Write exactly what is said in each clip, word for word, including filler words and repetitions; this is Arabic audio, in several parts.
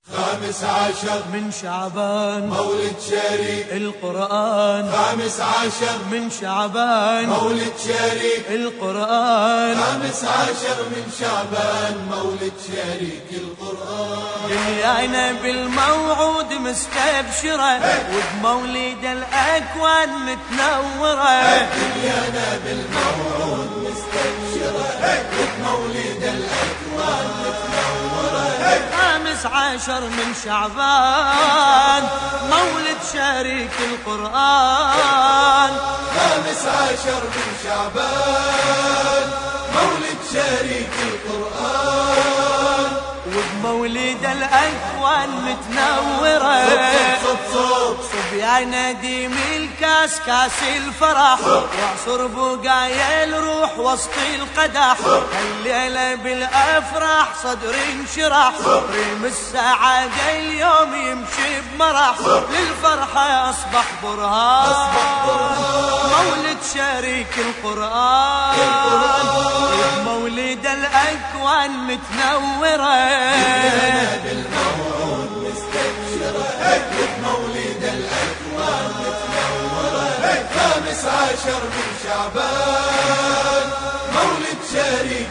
خامس عشر من شعبان مولد شريك القرآن، خامس عشر من شعبان مولد شريك القرآن، خامس عشر من شعبان مولد شريك القرآن. دنيانا بالموعود مستبشرة وبمولد الأكوان متنورة. دنيانا بالموعود مستبشرة وبمولد الأكوان متنورة. خامس عشر من شعبان مولد شريك القرآن، خامس عشر من شعبان مولد شريك القرآن. وبمولد الأكوان متنورة. صب صب صب يا نديم الكاس كاس الفرح، واعصر بقايا الروح وسط القدح. الليلة بالأفراح صدر انشرح، ريم السعادة اليوم يمشي بمرح. للفرحة أصبح برهان مولد شريك القرآن. مولد الأكوان متنورة. بالموعود مستبشرة بمولد الأكوان متنورة. خامس عشر من شعبان مولد شريك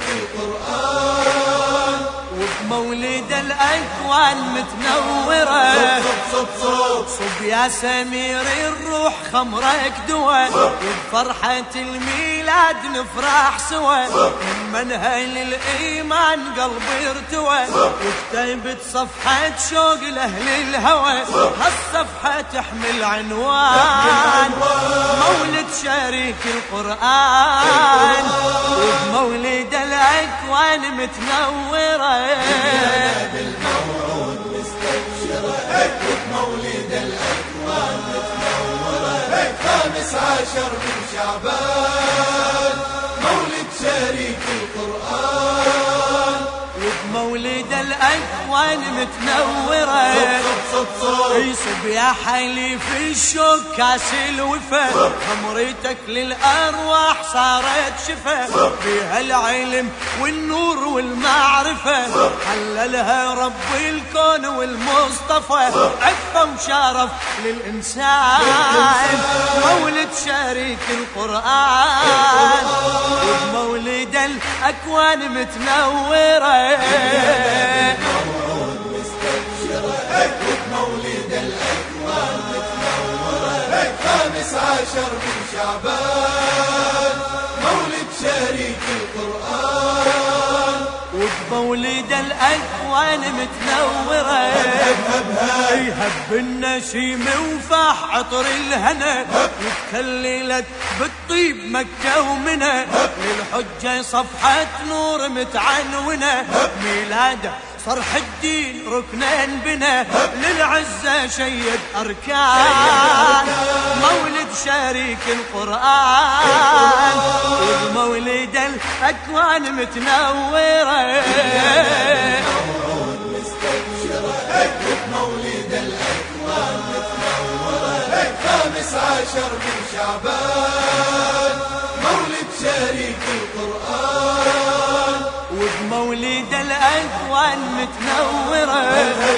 القرآن. وبمولد الأكوان متنورة. صب صب صب صب يا سمير الروح خمرك دوا، وبفرحة الميلاد نفرح سوا. من منهل الإيمان قلبي ارتوى، وكتبت صفحة شوق لأهل الهوى. هالصفحة تحمل عنوان مولد شريك القرآن. وبمولد الأكوان متنورة. بالموعود مستبشرة بمولد الأكوان متنورة. خامس عشر من شعبان مولد شريك القرآن. وبمولد الأكوان متنورة. صب صب يصب يا حليف الشوق كاس الوفا، خمرتك للأرواح صارت شفا. فيها العلم والنور والمعرفة، حللها رب الكون والمصطفى. عفة وشرف للإنسان مولد شريك القرآن. وبمولد الأكوان متنورة. موعود مستبشرة بمولد الأكوان متنورة. خامس عشر من شعبان مولد شريك القرآن. وبمولد الأكوان متنورة. يهب النسيم وفاح عطر الهنا، وتكللت بالطيب مكة ومنى. للحجة صفحة نور متعنونة، ميلاده صرح الدين ركنين بنا. للعزة شيد أركان مولد شريك القرآن. وبمولد الأكوان متنورة. موعود مستبشرة بمولد الأكوان متنورة. خامس عشر من شعبان مولد شريك القرآن. وبمولد الأكوان متنورة.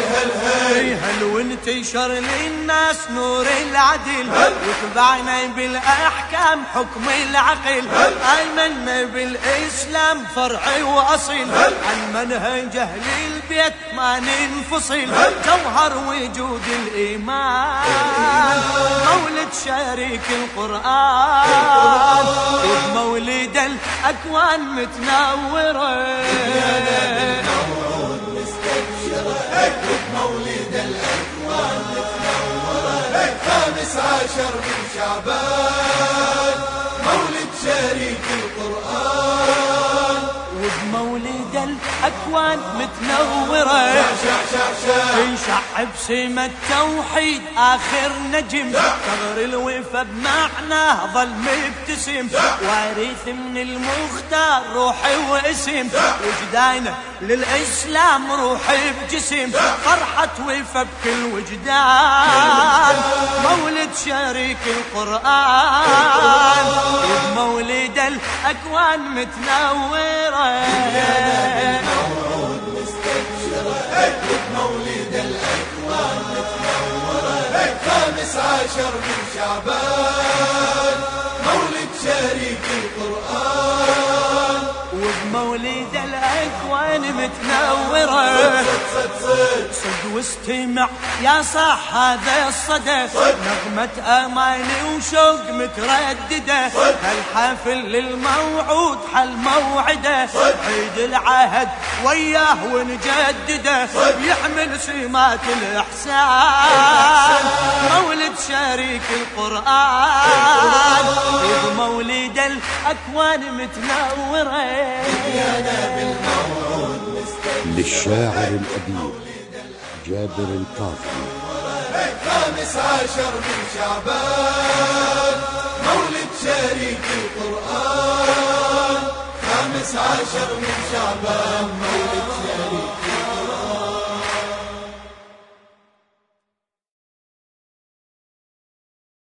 هل وانتشر للناس نور العدل، وتبعنا بالأحكام حكم العقل. آمنا بالإسلام فرع وأصل، عن منهج أهل البيت ما ننفصل. جوهر وجود الإيمان مولد شريك القرآن. وبمولد الأكوان متنورة. موعود مستبشرة بمولد الأكوان متنورة. خامس عشر من شعبان مولد شريك القرآن. وبمولد الأكوان متنورة. يشعب سما التوحيد آخر نجم، ثغر الوفا بمعناه ظل مبتسم. وارث من المختار روحي واسم، وجدانه للإسلام روحي بجسم. فرحة وفا بكل وجدان مولد شريك القرآن. وبمولد الأكوان متنورة. موعود مستبشرة بمولد الأكوان عشر من شعبان مولد شريك القرآن. وبمولد الأكوان متنورة صد واستمع يا صاح هذا الصدى نغمة أماني وشوق مترددة الحفل للموعود حل موعده عيد العهد وياه ونجدده يحمل سمات الإحسان مولد شريك القرآن بمولد الأكوان متنورة للشاعر الأديب جابر القاضي. خامس عشر من شعبان مولد شريك القرآن. خامس عشر من شعبان مولد شريك